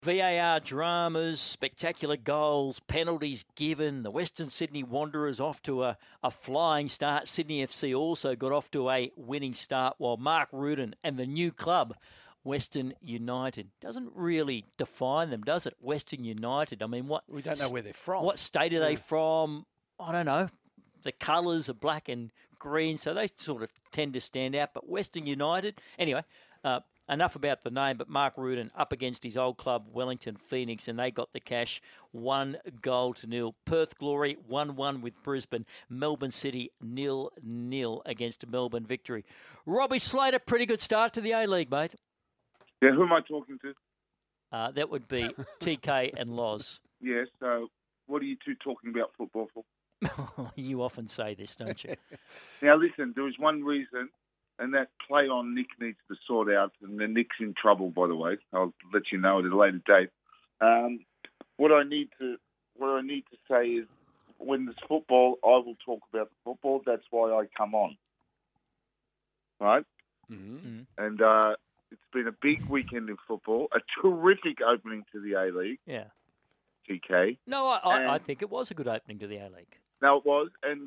VAR dramas, spectacular goals, penalties given. The Western Sydney Wanderers off to a flying start. Sydney FC also got off to a winning start, while Mark Rudan and the new club, Western United, doesn't really define them, does it? Western United. I mean, we don't know where they're from. What state are they from? I don't know. The colours are black and green, so they sort of tend to stand out. But Western United, anyway. Enough about the name, but Mark Rudan up against his old club, Wellington Phoenix, and they got the cash 1-0. Perth Glory 1-1 with Brisbane. Melbourne City 0-0 against Melbourne Victory. Robbie Slater, pretty good start to the A-League, mate. Yeah, who am I talking to? That would be TK and Loz. Yes, so what are you two talking about football for? You often say this, don't you? Now, listen, there is one reason, and that play on Nick needs to sort out, and then Nick's in trouble, by the way. I'll let you know at a later date. What I need to say is, when there's football, I will talk about the football. That's why I come on, right? Mm-hmm. And it's been a big weekend in football, a terrific opening to the A-League. Yeah. TK. No, I think it was a good opening to the A-League. No, it was, and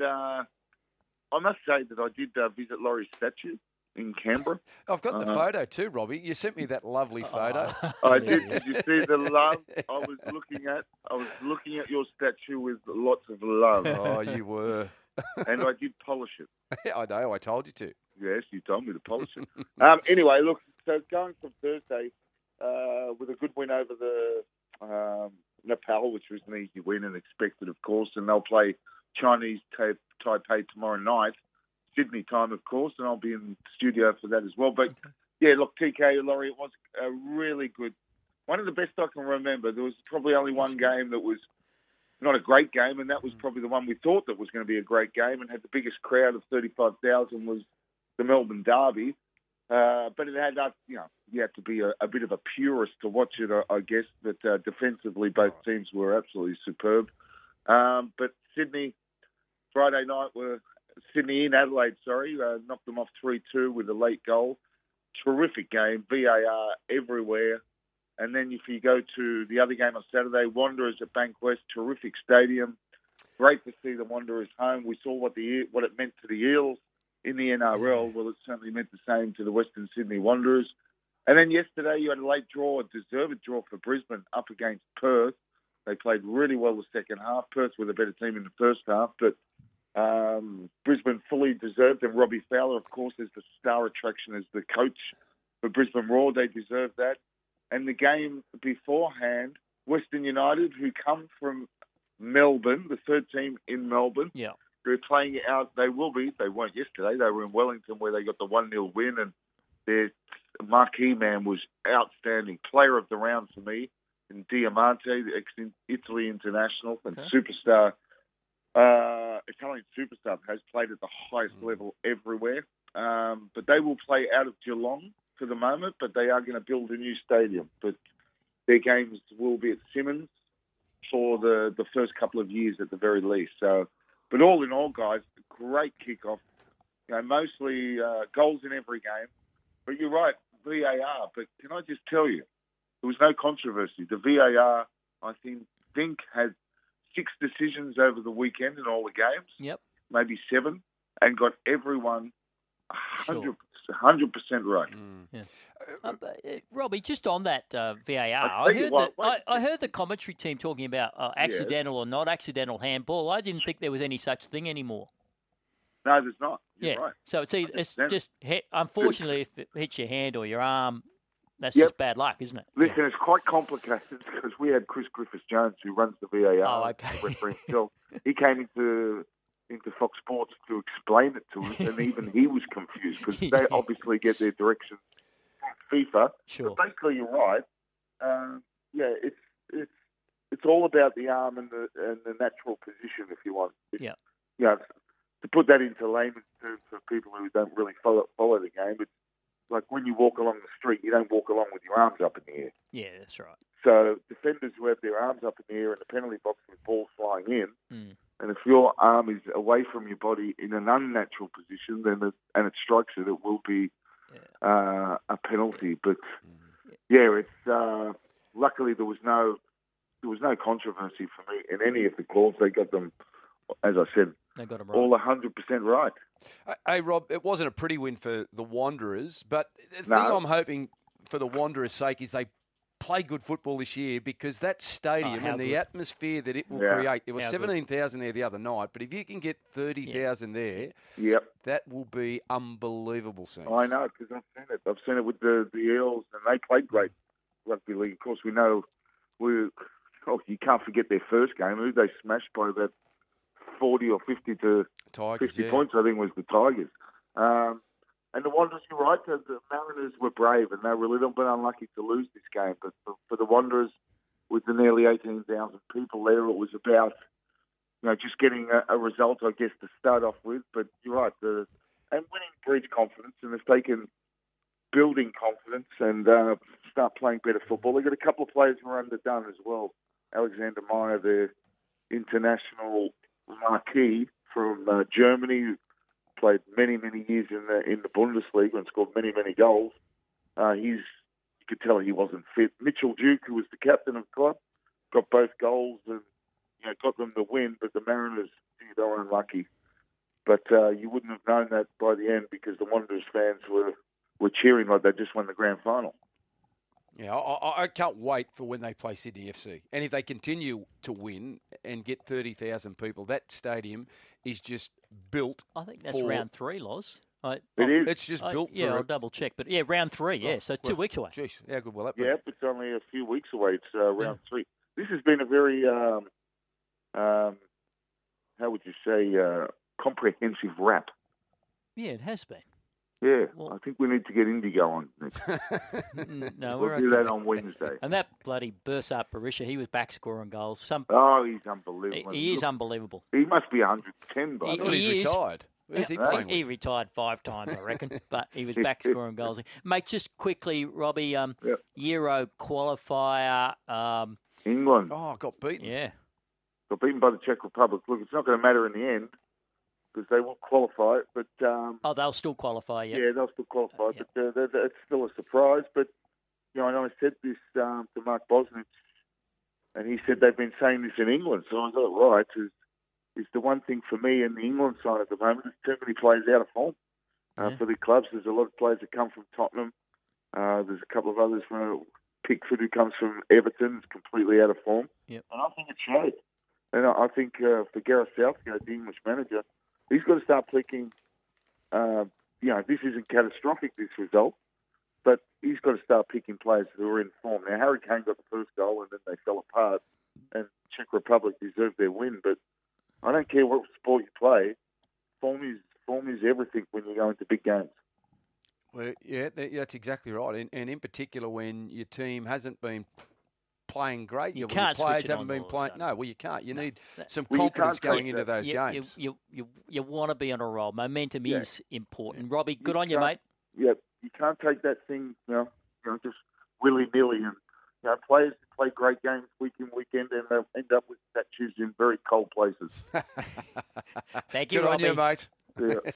I must say that I did visit Laurie's statue in Canberra. I've got the photo too, Robbie. You sent me that lovely photo. I did. Did you see the love I was looking at? I was looking at your statue with lots of love. Oh, you were. And I did polish it. I know. I told you to. Yes, you told me to polish it. Anyway, look, so going from Thursday with a good win over the Nepal, which was an easy win and expected, of course, and they'll play Chinese Taipei tomorrow night, Sydney time, of course, and I'll be in the studio for that as well. But, yeah, look, TK, Laurie, it was a really good, one of the best I can remember. There was probably only one game that was not a great game, and that was probably the one we thought that was going to be a great game and had the biggest crowd of 35,000 was the Melbourne Derby. But it had, you have to be a bit of a purist to watch it, I guess. But defensively, both teams were absolutely superb. But Sydney, Friday night, Sydney in Adelaide, knocked them off 3-2 with a late goal. Terrific game, VAR everywhere. And then if you go to the other game on Saturday, Wanderers at Bankwest, terrific stadium. Great to see the Wanderers home. We saw what it meant to the Eels in the NRL. Well, it certainly meant the same to the Western Sydney Wanderers. And then yesterday you had a late draw, a deserved draw for Brisbane up against Perth. They played really well the second half. Perth were the better team in the first half, but Brisbane fully deserved, and Robbie Fowler, of course, is the star attraction as the coach for Brisbane Roar. They deserve that. And the game beforehand, Western United, who come from Melbourne, the third team in Melbourne, they're playing out. They weren't yesterday. They were in Wellington where they got the 1-0 win, and their marquee man was outstanding. Player of the round for me, in Diamante, the ex-Italy international and superstar. Italian superstar, has played at the highest level everywhere. But they will play out of Geelong for the moment, but they are going to build a new stadium. But their games will be at Simmons for the first couple of years at the very least. So, but all in all, guys, great kickoff. Mostly goals in every game. But you're right, VAR. But can I just tell you, there was no controversy. The VAR, I think had 6 decisions over the weekend in all the games. Yep. Maybe 7, and got everyone 100% right. Robbie, just on that VAR, I heard the commentary team talking about accidental or not accidental handball. I didn't think there was any such thing anymore. No, there's not. You're right. So it's just unfortunately, if it hits your hand or your arm, that's just bad luck, isn't it? Listen, it's quite complicated because we had Chris Griffiths-Jones, who runs the VAR, the referee himself. He came into Fox Sports to explain it to us, and even he was confused because they obviously get their directions from FIFA. Sure. But basically, you're right. It's all about the arm and the natural position, if you want. To put that into layman's terms for people who don't really follow the game, it's like when you walk along the street, you don't walk along with your arms up in the air. Yeah, that's right. So defenders who have their arms up in the air in the penalty box with balls flying in, and if your arm is away from your body in an unnatural position, and it strikes it will be a penalty. But it's luckily there was no controversy for me in any of the calls. They got them, as I said, They got them right. all 100% right. Hey, Rob, it wasn't a pretty win for the Wanderers, but the No. thing I'm hoping for the Wanderers' sake is they play good football this year, because that stadium how and the good. atmosphere that it will Yeah. create. There was How good. 17,000 there the other night, but if you can get 30,000 there, Yep. that will be unbelievable, Saints. I know, because I've seen it. I've seen it with the Eels, and they played great rugby league. Of course, we know you can't forget their first game. Who they smashed by about 40 or 50 to Tigers, 50 yeah. points, I think, was the Tigers. And the Wanderers, you're right, the Mariners were brave, and they were a little bit unlucky to lose this game. But for the Wanderers, with the nearly 18,000 people there, it was about just getting a result, I guess, to start off with. But you're right, and winning breeds confidence, and if they can build in confidence and start playing better football, they've got a couple of players who are underdone as well. Alexander Meyer, their international marquee from Germany, who played many, many years in the Bundesliga and scored many, many goals. You could tell he wasn't fit. Mitchell Duke, who was the captain of the club, got both goals and got them the win, but the Mariners, they were unlucky. But you wouldn't have known that by the end, because the Wanderers fans were cheering like they just won the grand final. Yeah, I can't wait for when they play Sydney FC. And if they continue to win and get 30,000 people, that stadium is just built. I think that's for, round 3, Loz. It is. It's just built for I'll it. double check. But yeah, round 3, yeah. So 2 weeks away. Jeez, how good will that be? Yeah, it's only a few weeks away. It's round 3. This has been a very, how would you say, comprehensive wrap. Yeah, it has been. Yeah, Well- I think we need to get Indigo on next. No, We'll we're do okay. that on Wednesday. And that bloody Bursart Barisha, he was back scoring goals. Oh, he's unbelievable. He is Look, unbelievable. He must be 110 by He- I now. thought he he's is. retired. Where's he Yeah, playing He with? retired 5 times, I reckon, but he was back scoring goals. Mate, just quickly, Robbie, Yep. Euro qualifier, England Oh, got beaten. yeah. got beaten by the Czech Republic. Look, it's not going to matter in the end because they will qualify. But Oh, they'll still qualify, yeah. yeah, they'll still qualify. Yeah. But it's still a surprise. But I know I said this to Mark Bosnich, and he said they've been saying this in England. So I got right. Is the one thing for me in the England side at the moment. There's too many players out of form for the clubs. There's a lot of players that come from Tottenham. There's a couple of others from Pickford who comes from Everton, is completely out of form. Yep. And I think it showed. And I think for Gareth Southgate, the English manager, he's got to start picking. This isn't catastrophic, this result, but he's got to start picking players who are in form. Now, Harry Kane got the first goal and then they fell apart, and Czech Republic deserved their win. But I don't care what sport you play, form is everything when you go into big games. Well, yeah, that's exactly right. And in particular, when your team hasn't been playing great, You your can't players switch it haven't on been all of a playing. sudden. No, well, you can't. You need some Well, you confidence can't going take into that. those games. You want to be on a roll. Momentum Yeah. is important. Robbie, good on you, can't- mate. Yeah, you can't take that thing, just willy-nilly. And players who play great games week in, weekend, and they'll end up with statues in very cold places. Thank you, Good on Robbie. you, mate. Yeah.